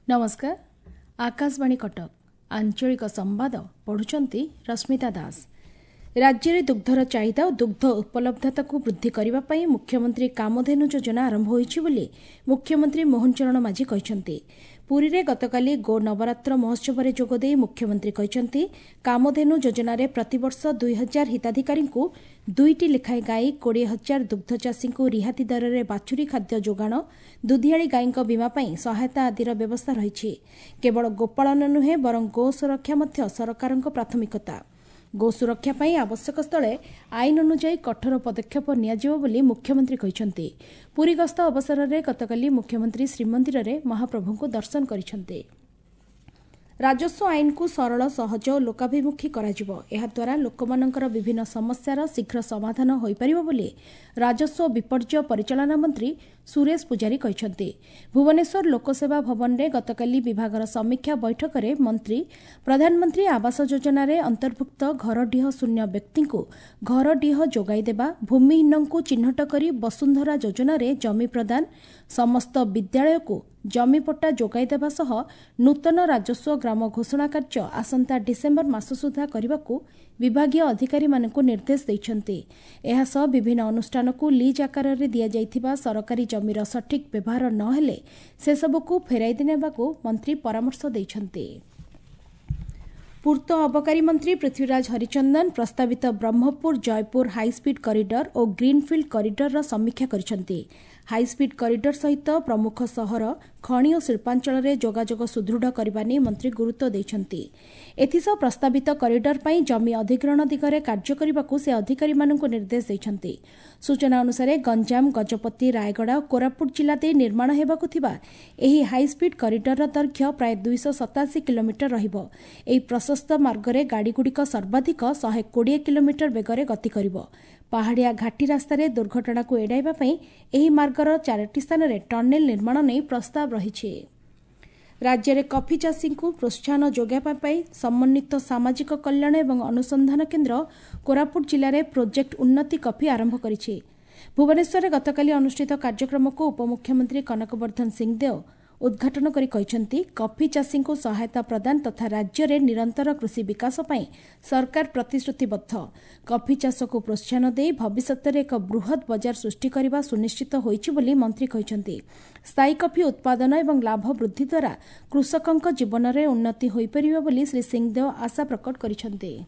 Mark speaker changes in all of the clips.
Speaker 1: नमस्कार आकाशवाणी कटक आंचलिक संवाद पढ़ुचंती रश्मिता दास। राज्य में दुग्धर चाहिदा और दुग्ध उपलब्धता को वृद्धि करने मुख्यमंत्री कामधेनु योजना आरंभ होइछि बोली मुख्यमंत्री मोहन चरण माझी कहते। पुरी रे गतकाली गो नवरात्र महोत्सव में जोगदे मुख्यमंत्री कहते कामधेनु योजना रे प्रतिवर्ष 2000 हिताधिकारी को 2टी लेखाएं गाई 20,000 दुग्धचाषी को रिहाती दर में बाछुरी खाद्य जोगाण दुधियाड़ी गाई बीमा सहायता आदिर व्यवस्था रही। केवल गोपालन नुहे बरं गो सुरक्षा मध्य सरकार प्राथमिकता। गो सुरक्षा पाई आवश्यक स्थले आईन अनुଯାयी कठोर पदक्षेप नियाजिबो बोली मुख्यमंत्री कहते। पुरी गस्त अवसर में गतकाली मुख्यमंत्री श्रीमंदिर में महाप्रभु को दर्शन करिसेंते। राजस्व आईन को सरल सहज और लोकाभिमुखी द्वारा लोकमानंकर विभिन्न समस्यार शीघ्र समाधान हो पारिबो बोली राजस्व विपर्यय परिचालना मंत्री सुरेश पुजारी कहते। भुवनेश्वर लोकसेवा भवन में गतकाली विभागर समीक्षा बैठक में मंत्री प्रधानमंत्री आवास योजना रे अंतर्भुक्त घरडीह शून्य व्यक्ति को घरडीह जोगाई देबा, भूमिहीन को चिन्हट करी वसुंधरा योजना रे जमी प्रदान, समस्त विद्यालय को जमीपट्टा जोगाई देबा सह नूतन राजस्व ग्राम घोषणा कार्य आसंता डिसेम्बर मास सुधा करने विभागीय अधिकारी मानक निर्देश देइछन्ते। एहा सह विभिन्न अनुष्ठान को लीज आकार रे दिया जाइथिबा सरकारी जमीर सठिक व्यवहार न हेले से सबको फेराई देनेबाको मंत्री परामर्श देइछन्ते। पूर्त अबकारी मंत्री पृथ्वीराज हरिचंदन प्रस्तावित ब्रह्मपुर जयपुर हाईस्पीड कॉरिडोर और ग्रीनफिल्ड कॉरिडोर समीक्षा करिसेंते। हाईस्पीड कॉरिडोर सहित प्रमुख सहर खनि और शिल्पांचल में जोगाजोग सुदृढ़ करने मंत्री गुरुत्व देइछन्ते। एथिसह प्रस्तावित कॉरिडोर पर जमी अधिग्रहण दिगरे कार्य करने को से अधिकारी मानक निर्देश देइछन्ते। सूचना अनुसार गंजाम, गजपति, रायगड़ा और कोरापुट जिला दे निर्माण हेबाकु थिबा एही हाईस्पीड कॉरिडोर दैर्घ्य प्राय 287 किलोमीटर रहिबो। एही प्रशस्त मार्ग में गाड़ीगुड़िक सर्वाधिक 120 किलोमीटर बेगरे गति करिबो। पहाड़िया घाटी रास्तार दुर्घटना को एड़ाइबा पई एही मार्गर 4टी स्थान में टनेल निर्माण नहीं प्रस्ताव रही। राज्य में कॉफी चाषी को प्रोत्साहन जोगाई समन्वित सामाजिक कल्याण एवं अनुसंधान केन्द्र कोरापुट जिले में प्रोजेक्ट उन्नति कॉफी आरंभ करिछि। भुवनेश्वर गतकाली अनुष्ठित कार्यक्रम को उपमुख्यमंत्री कनकवर्धन सिंहदेव उद्घाटन करी कहते कॉफी चाषी को सहायता प्रदान तथा राज्य में निरंतर कृषि विकास पई सरकार प्रतिश्रुतिबद्ध। कॉफी चाष को प्रोत्साहन दे भविष्य में एक बृहत बाजार सृष्टि करने सुनिश्चित होइछि बोली मंत्री कहते। स्थायी कॉफी उत्पादन एवं लाभ वृद्धि द्वारा कृषकों जीवन में उन्नति हो पारिबो बोली श्री सिंहदेव आशा प्रकट करिसेंते।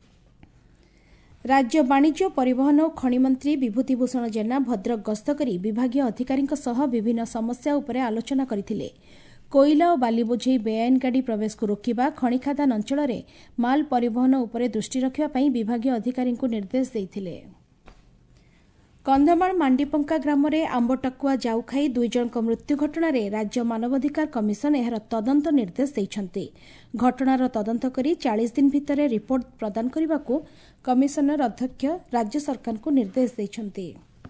Speaker 1: राज्य वाणिज्य परिवहन और खनि मंत्री विभूतिभूषण जेना भद्रक गस्त करी विभागीय अधिकारी सह विभिन्न समस्या उपरे आलोचना करथिले। कोयला और बाली बोझे बेआईन गाड़ी प्रवेश को रोकिबा, खनि खादान अंचल में माल परिवहन उपरे दृष्टि रखिबा पई विभागीय अधिकारी को निर्देश देइथिले। कंधमाल मांडीपंका ग्राम में आंब टकुआ जाऊ खाई 2 जनक मृत्यु घटना रे राज्य मानवाधिकार कमिशन एहार तदंत निर्देश देइछन्ते। घटनार तदंत करी 40 दिन भितर रिपोर्ट प्रदान करने को कमिशनर अध्यक्ष राज्य सरकार को निर्देश देइछन्ते।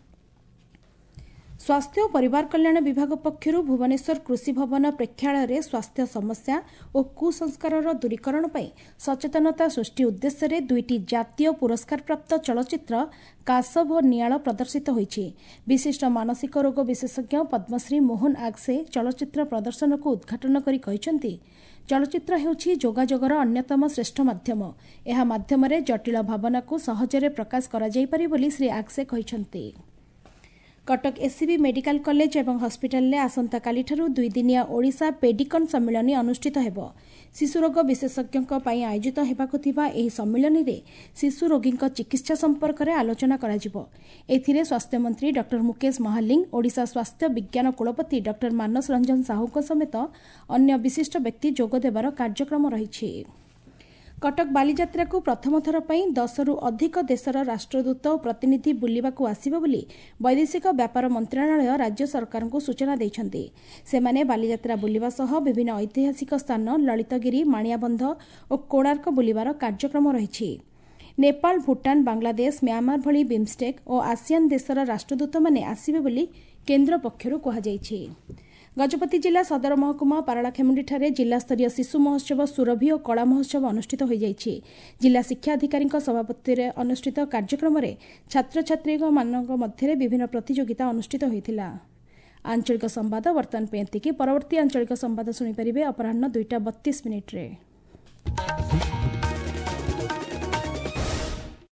Speaker 1: स्वास्थ्य और परिवार कल्याण विभाग पक्षर भुवनेश्वर कृषि भवन प्रेक्षालय में स्वास्थ्य समस्या और कुसंस्कार दूरीकरण पर सचेतनता सृष्टि उद्देश्य 2टी जातीय पुरस्कार प्राप्त चलचित्र कासव और नियाल प्रदर्शित होइछि। विशिष्ट मानसिक रोग विशेषज्ञ पद्मश्री मोहन आगसे चलचित्र प्रदर्शन को उद्घाटन करी कहते चलचित्र हेउछि जोगाजोगर अन्यतम श्रेष्ठ माध्यम। एहा माध्यम जटिल भावना को सहजरे प्रकाश करा जाई पारि बोली श्री आगसे कहते। कटक एससीबी मेडिकल कॉलेज एवं हॉस्पिटल में आसंता काली 2 दिनिया ओडिशा पेडिकन सम्मेलन अनुष्ठित हेबो। शिशु रोग विशेषज्ञों आयोजित हेबाकु थिबा एही सम्मेलन रे शिशु रोगी चिकित्सा संपर्क में आलोचना करा जिवो। एथिरे स्वास्थ्य मंत्री डॉक्टर मुकेश महालिंग, ओडिशा स्वास्थ्य विज्ञान कुलपति डॉक्टर मानस रंजन साहू समेत अन्य विशिष्ट व्यक्ति जोग देबार कार्यक्रम रही। कटक बालीजात्रा को प्रथम थर पर 10 रु अधिक देशर राष्ट्रदूत और प्रतिनिधि बुलिबाकू आसिबो बोली वैदेशिक व्यापार मंत्रालय राज्य सरकार को सूचना देइछन्ते। सेमाने बालीजात्रा बुलिबा सह विभिन्न ऐतिहासिक स्थान ललितगिरी, माणियाबंध और कोणार्क बुलिबार कार्यक्रम रही। नेपाल, भूटान, बांग्लादेश, म्यांमार भली बिम्स्टेक और आसियान देशर राष्ट्रदूत माने आसिबे बोली केन्द्र पक्षरु कहाଯାଇଛି। गजपति जिला सदर महकुमा पारलाखेमुंडी जिला स्तरीय शिशु महोत्सव सुरभि और कला महोत्सव अनुष्ठित हो जाइछि। जिला शिक्षा अधिकारी सभापति अनुष्ठित कार्यक्रम में छात्र छात्री मध्य विभिन्न प्रतियोगिता अनुष्ठित होता। ଆଞ୍ଚଳିକ ସମ୍ବାଦ ବର୍ତ୍ତମାନ ପାଇଁ ଏତିକି। ପରବର୍ତ୍ତୀ ଆଞ୍ଚଳିକ ସମ୍ବାଦ ଶୁଣିପାରିବେ ଅପରାହ୍ନ 2:32 ମିନିଟ୍ରେ।